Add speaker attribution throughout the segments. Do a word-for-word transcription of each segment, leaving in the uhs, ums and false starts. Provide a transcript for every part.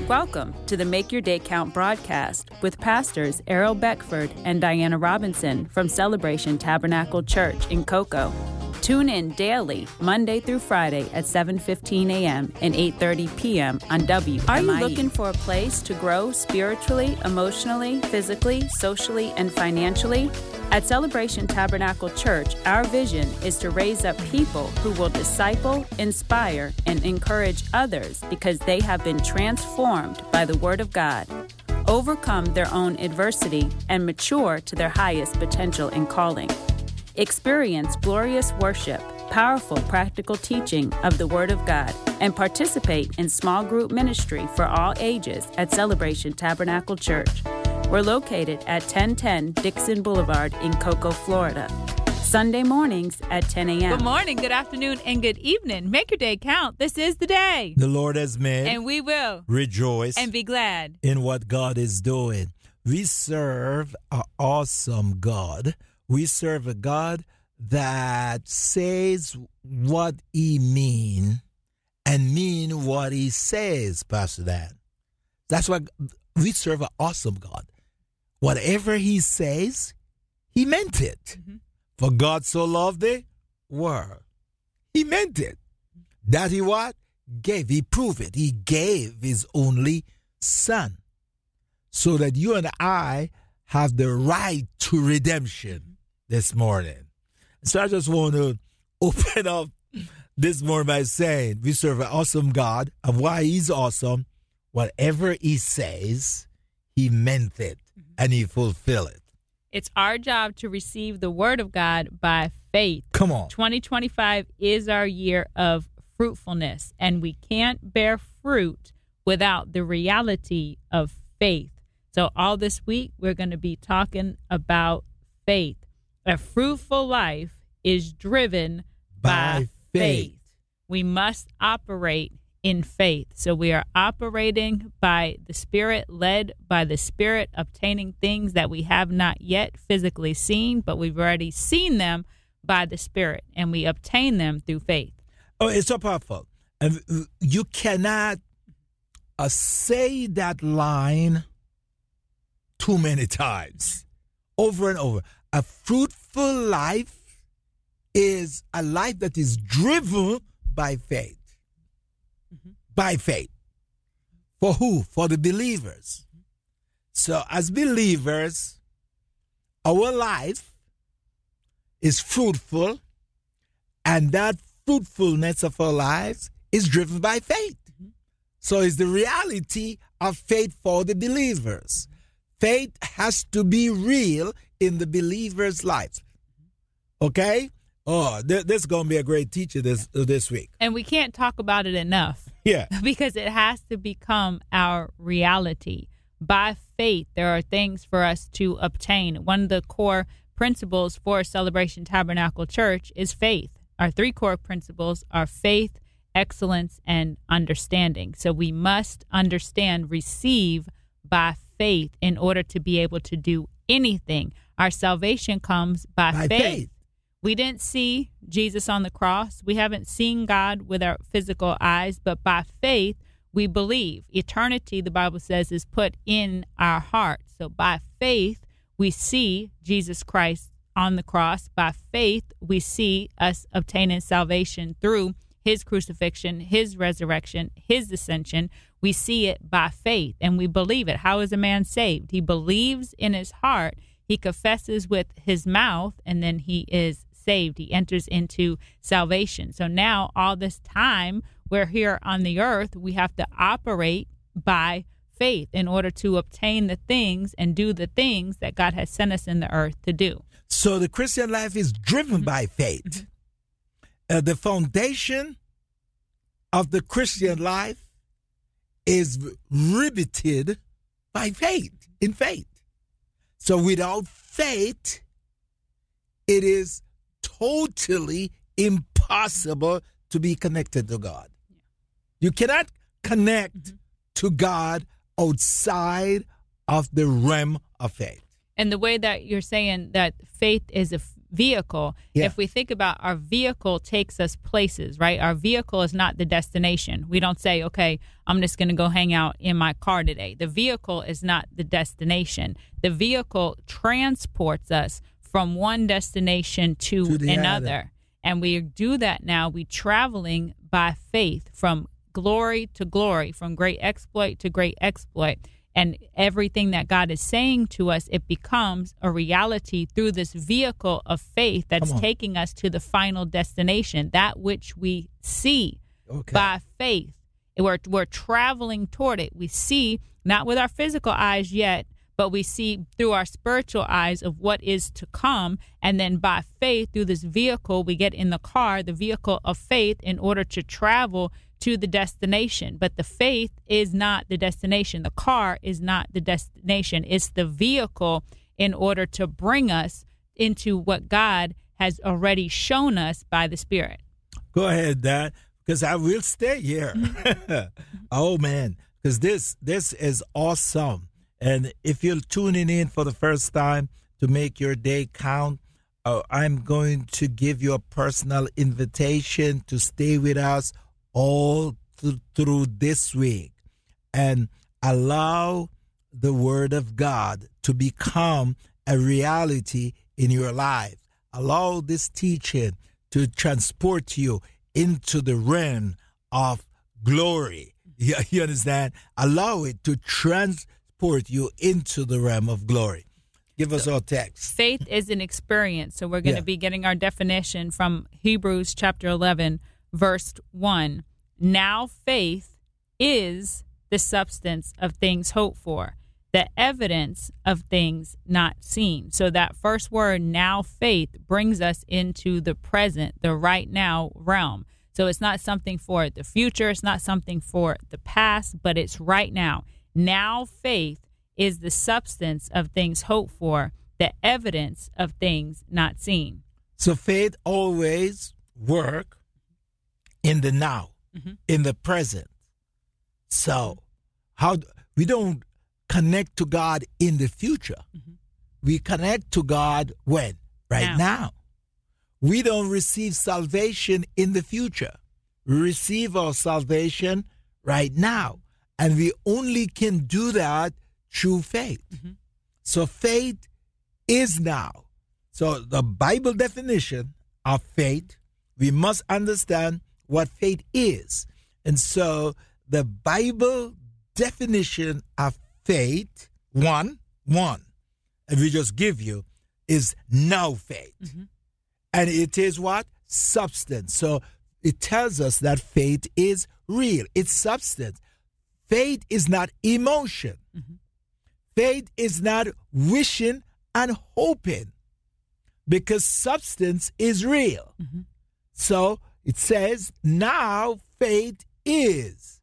Speaker 1: Welcome to the Make Your Day Count broadcast with pastors Errol Beckford and Diana Robinson from Celebration Tabernacle Church in Cocoa. Tune in daily, Monday through Friday at seven fifteen a.m. and eight thirty p.m. on W M I E. Are you looking for a place to grow spiritually, emotionally, physically, socially, and financially? At Celebration Tabernacle Church, our vision is to raise up people who will disciple, inspire, and encourage others because they have been transformed by the Word of God, overcome their own adversity, and mature to their highest potential and calling. Experience glorious worship, powerful practical teaching of the Word of God, and participate in small group ministry for all ages at Celebration Tabernacle Church. We're located at ten ten Dixon Boulevard in Cocoa, Florida. Sunday mornings at ten a.m.
Speaker 2: Good morning, good afternoon, and good evening. Make your day count. This is the day
Speaker 3: the Lord has made.
Speaker 2: And we will
Speaker 3: rejoice
Speaker 2: and be glad
Speaker 3: in what God is doing. We serve an awesome God. We serve a God that says what he mean and mean what he says, Pastor Dan. That's why we serve an awesome God. Whatever he says, he meant it. Mm-hmm. For God so loved the world. He meant it. That he what? Gave. He proved it. He gave his only son so that you and I have the right to redemption this morning. So I just want to open up this morning by saying we serve an awesome God, and why he's awesome, whatever he says, he meant it, mm-hmm. and he fulfilled it.
Speaker 2: It's our job to receive the Word of God by faith.
Speaker 3: Come on.
Speaker 2: twenty twenty-five is our year of fruitfulness, and we can't bear fruit without the reality of faith. So all this week, we're going to be talking about faith. A fruitful life is driven by, by faith. faith. We must operate in faith. So we are operating by the Spirit, led by the Spirit, obtaining things that we have not yet physically seen, but we've already seen them by the Spirit, and we obtain them through faith.
Speaker 3: Oh, it's so powerful. And you cannot uh, say that line too many times, over and over. A fruitful life is a life that is driven by faith. Mm-hmm. By faith. For who? For the believers. Mm-hmm. So as believers, our life is fruitful, and that fruitfulness of our lives is driven by faith. Mm-hmm. So it's the reality of faith for the believers. Faith has to be real in the believer's life. Okay? Oh, th- this is going to be a great teacher this uh, this week.
Speaker 2: And we can't talk about it enough.
Speaker 3: Yeah.
Speaker 2: Because it has to become our reality. By faith, there are things for us to obtain. One of the core principles for Celebration Tabernacle Church is faith. Our three core principles are faith, excellence, and understanding. So we must understand, receive by faith in order to be able to do anything. Our salvation comes by, by faith. faith. We didn't see Jesus on the cross. We haven't seen God with our physical eyes, but by faith, we believe. Eternity, the Bible says, is put in our hearts. So by faith, we see Jesus Christ on the cross. By faith, we see us obtaining salvation through his crucifixion, his resurrection, his ascension. We see it by faith, and we believe it. How is a man saved? He believes in his heart, he confesses with his mouth, and then he is saved. He enters into salvation. So now, all this time we're here on the earth, we have to operate by faith in order to obtain the things and do the things that God has sent us in the earth to do.
Speaker 3: So the Christian life is driven mm-hmm. by faith. Mm-hmm. Uh, the foundation of the Christian life is riveted by faith, in faith. So without faith, it is totally impossible to be connected to God. You cannot connect mm-hmm. to God outside of the realm of faith.
Speaker 2: And the way that you're saying that faith is a vehicle.
Speaker 3: Yeah.
Speaker 2: If we think about our vehicle takes us places, right? Our vehicle is not the destination. We don't say, okay, I'm just going to go hang out in my car today. The vehicle is not the destination. The vehicle transports us from one destination to,
Speaker 3: To the
Speaker 2: another.
Speaker 3: other.
Speaker 2: And we do that now. We traveling by faith from glory to glory, from great exploit to great exploit. And everything that God is saying to us, it becomes a reality through this vehicle of faith that's taking us to the final destination, that which we see
Speaker 3: Okay.
Speaker 2: by faith. We're, we're traveling toward it. We see, not with our physical eyes yet, but we see through our spiritual eyes of what is to come. And then by faith, through this vehicle, we get in the car, the vehicle of faith, in order to travel to the destination. But the faith is not the destination. The car is not the destination. It's the vehicle in order to bring us into what God has already shown us by the Spirit.
Speaker 3: Go ahead, Dad, because I will stay here. Oh, man, because this, this is awesome. And if you're tuning in for the first time to make your day count, uh, I'm going to give you a personal invitation to stay with us all th- through this week and allow the Word of God to become a reality in your life. Allow this teaching to transport you into the realm of glory. You, you understand? Allow it to transport you into the realm of glory. Give us our text.
Speaker 2: Faith is an experience. So we're going to
Speaker 3: Yeah.
Speaker 2: be getting our definition from Hebrews chapter eleven, verse one. Now faith is the substance of things hoped for, the evidence of things not seen. So that first word, now faith, brings us into the present, the right now realm. So it's not something for the future. It's not something for the past, but it's right now. Now faith is the substance of things hoped for, the evidence of things not seen.
Speaker 3: So faith always work in the now, mm-hmm. in the present. So how we don't connect to God in the future. Mm-hmm. We connect to God when? Right now. now. We don't receive salvation in the future. We receive our salvation right now. And we only can do that through faith. Mm-hmm. So faith is now. So the Bible definition of faith, we must understand what faith is. And so the Bible definition of faith, one, one, and we just give you, is now faith. Mm-hmm. And it is what? Substance. So it tells us that faith is real. It's substance. Faith is not emotion. Mm-hmm. Faith is not wishing and hoping, because substance is real. Mm-hmm. So it says now faith is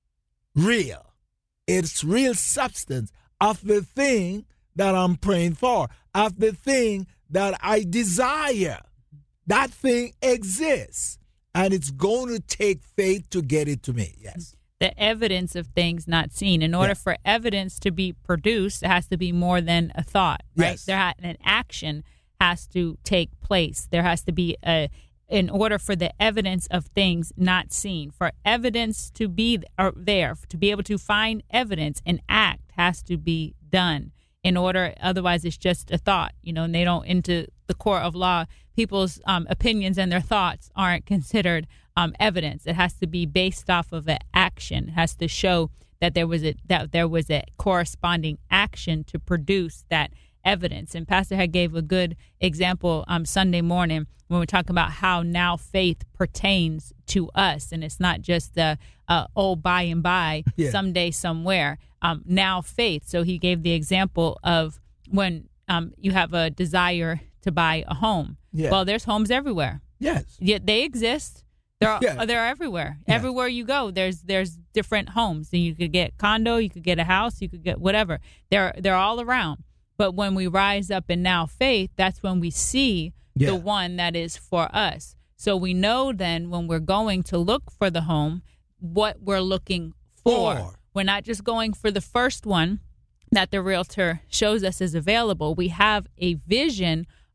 Speaker 3: real. It's real substance of the thing that I'm praying for, of the thing that I desire. That thing exists, and it's going to take faith to get it to me. Yes.
Speaker 2: The evidence of things not seen. In order yes. for evidence to be produced, it has to be more than a thought, right?
Speaker 3: Yes.
Speaker 2: There ha- an action has to take place. There has to be a, in order for the evidence of things not seen, for evidence to be or there, to be able to find evidence, an act has to be done. In order, otherwise it's just a thought, you know, and they don't, into the core of law, people's um, opinions and their thoughts aren't considered um, evidence. It has to be based off of an action. It has to show that there was a that there was a corresponding action to produce that evidence. And Pastor had gave a good example um, Sunday morning when we're talking about how now faith pertains to us, and it's not just the uh, oh by and by yeah. someday somewhere. Um, now faith. So he gave the example of when um, you have a desire to buy a home. Yeah. Well, there's homes everywhere.
Speaker 3: Yes.
Speaker 2: Yeah, they exist. They're yeah. they're everywhere. Yeah. Everywhere you go, there's there's different homes. And you could get condo, you could get a house, you could get whatever. They're they're all around. But when we rise up in now faith, that's when we see yeah. the one that is for us. So we know then when we're going to look for the home, what we're looking for. for. We're not just going for the first one that the realtor shows us is available. We have a vision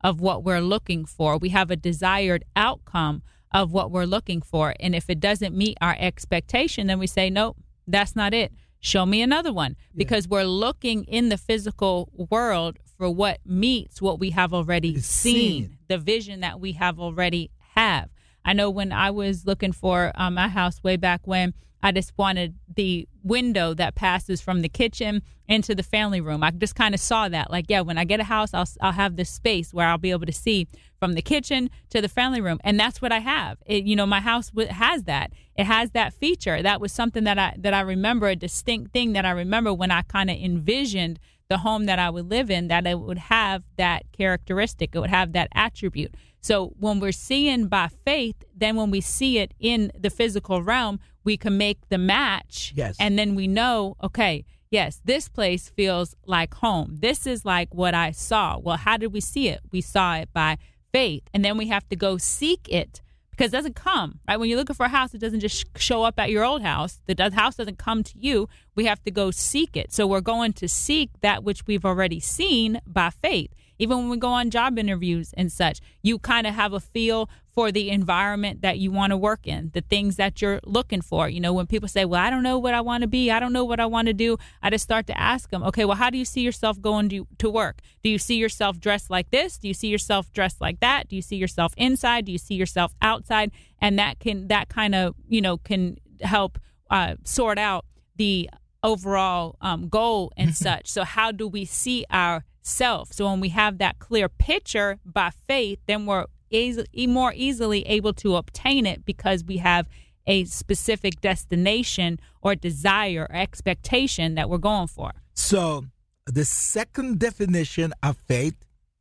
Speaker 2: of what we're looking for. We have a desired outcome of what we're looking for. And if it doesn't meet our expectation, then we say, nope, that's not it. Show me another one. Because yeah. we're looking in the physical world for what meets what we have already seen, seen, the vision that we have already have. I know when I was looking for um, my house way back when, I just wanted the window that passes from the kitchen into the family room. I just kind of saw that. Like, yeah, when I get a house, I'll I'll have this space where I'll be able to see from the kitchen to the family room. And that's what I have. It, you know, my house has that. It has that feature. That was something that I that I remember, a distinct thing that I remember when I kind of envisioned the home that I would live in, that it would have that characteristic. It would have that attribute. So when we're seeing by faith, then when we see it in the physical realm, we can make the match.
Speaker 3: Yes.
Speaker 2: And then we know, okay, yes, this place feels like home. This is like what I saw. Well, how did we see it? We saw it by faith. And then we have to go seek it, because it doesn't come, right? When you're looking for a house, it doesn't just show up at your old house. The house doesn't come to you. We have to go seek it. So we're going to seek that which we've already seen by faith. Even when we go on job interviews and such, you kind of have a feel for the environment that you want to work in, the things that you're looking for. You know, when people say, well, I don't know what I want to be, I don't know what I want to do, I just start to ask them, okay, well, how do you see yourself going to, to work? Do you see yourself dressed like this? Do you see yourself dressed like that? Do you see yourself inside? Do you see yourself outside? And that can, that kind of, you know, can help uh, sort out the overall um, goal and such. So how do we see ourselves? So when we have that clear picture by faith, then we're easy, more easily able to obtain it, because we have a specific destination or desire or expectation that we're going for. So
Speaker 3: the second definition of faith,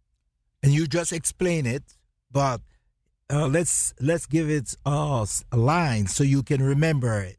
Speaker 3: and you just explain it, but uh, let's let's give it uh, a line so you can remember it.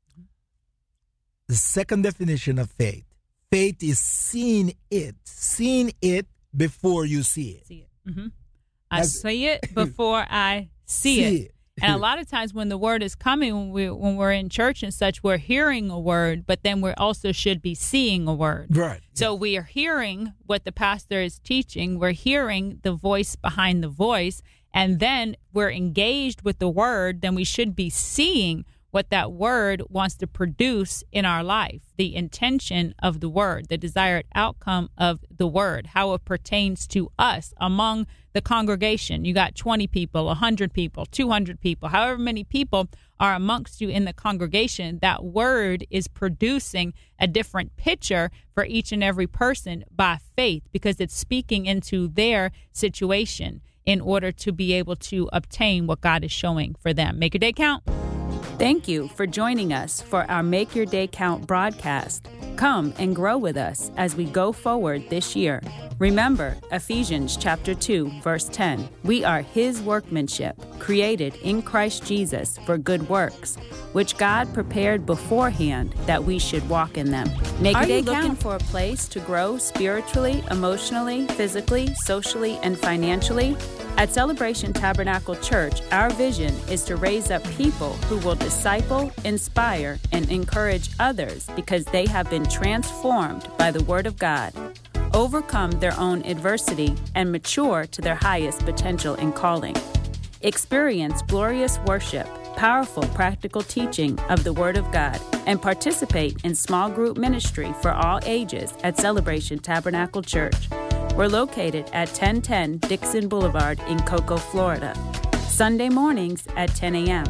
Speaker 3: The second definition of faith. Faith is seeing it. Seeing it before you see it.
Speaker 2: See it. Mm-hmm. I As, see it before I see, see it. it. And a lot of times when the word is coming, when, we, when we're in church and such, we're hearing a word, but then we also should be seeing a word.
Speaker 3: Right.
Speaker 2: So yes. we are hearing what the pastor is teaching. We're hearing the voice behind the voice. And then we're engaged with the word. Then we should be seeing what that word wants to produce in our life, the intention of the word, the desired outcome of the word, how it pertains to us among the congregation. You got twenty people, one hundred people, two hundred people, however many people are amongst you in the congregation, that word is producing a different picture for each and every person by faith, because it's speaking into their situation in order to be able to obtain what God is showing for them. Make your day count.
Speaker 1: Thank you for joining us for our Make Your Day Count broadcast. Come and grow with us as we go forward this year. Remember Ephesians chapter two, verse ten. We are His workmanship, created in Christ Jesus for good works, which God prepared beforehand that we should walk in them. Make Your Day Count. Are you looking for a place to grow spiritually, emotionally, physically, socially, and financially? At Celebration Tabernacle Church, our vision is to raise up people who will disciple, inspire, and encourage others because they have been transformed by the Word of God, overcome their own adversity, and mature to their highest potential and calling. Experience glorious worship, powerful practical teaching of the Word of God, and participate in small group ministry for all ages at Celebration Tabernacle Church. We're located at ten ten Dixon Boulevard in Cocoa, Florida. Sunday mornings at ten a.m.